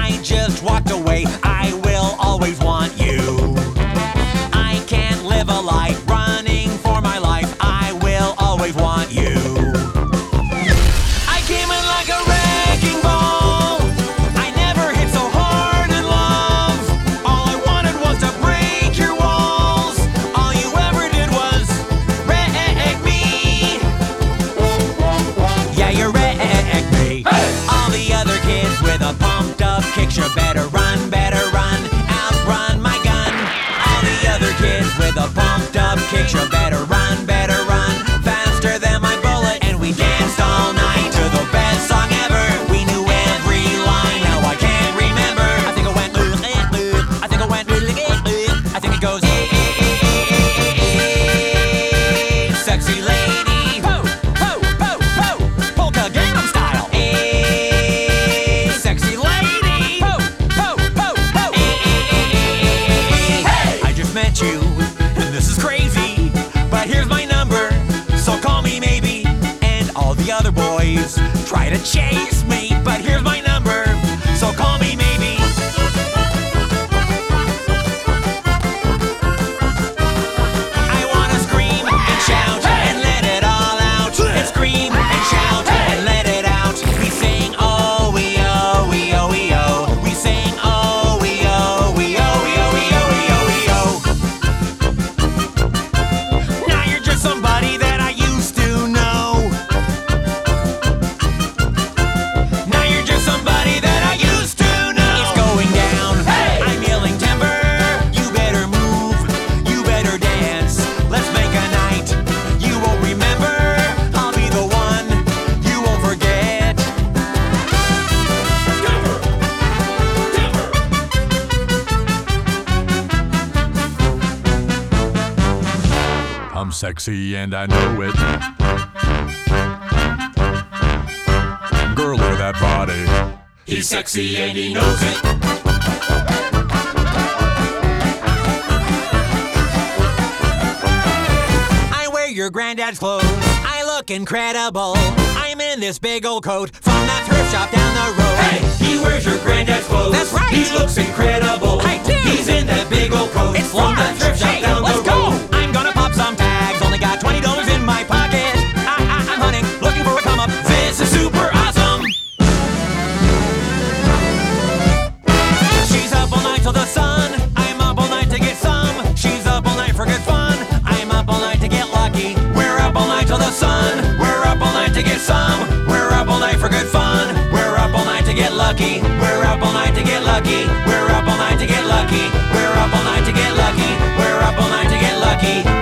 I just walked away. I will always want you. I can't live a life running for my life. I will always want you. I came in like a wrecking ball. I never hit so hard in love. All I wanted was to break your walls. All you ever did was wreck me. Yeah, you wrecked me. Hey! All the other kids with a pumped up picture better run, outrun my gun. All the other kids with a pumped up picture better run, faster than my bullet. And we danced all night to the best song ever. We knew every line, now I can't remember. I think it went I think it went I think it goes sexy lady, ho, ho, ho, ho, polka Gangnam style. Sexy lady, ho, ho, ho, ho. Hey! I just met you, and this is crazy, but here's my number, so call me maybe. And all the other boys try to chase me, but here's my number, so call me maybe. I wanna scream and shout and let it all out. And scream and shout and let it out. We sing oh, we oh, we oh, we oh. We sing oh, we oh, we oh, we oh, we oh, we oh, we oh. Now you're just somebody that I used to know. Now you're just somebody that I used to know. It's going down. Hey! I'm yelling timber. You better move. You better dance. Let's make a night you won't remember. I'll be the one you won't forget. I'm sexy and I know it. Girl, look at that body. He's sexy and he knows it. I wear your granddad's clothes. I look incredible. I'm in this big old coat from that thrift shop down the road. Hey, he wears your granddad's clothes. That's right. He looks incredible. I do. He's in that big old coat. It's from that large. thrift shop Hey, down let's the road. go. I'm gonna pop some tags. Only got $20 in my pocket. I'm hunting, looking for a come up. This is super awesome. She's up all night till the sun. I'm up all night to get some. She's up all night for good fun. I'm up all night to get lucky. We're up all night till the sun. We're up all night to get some. We're up all night for good fun. We're up all night to get lucky. We're up all night to get lucky. We're up all night to get lucky. We're up all night to get lucky. We're up all night to get lucky.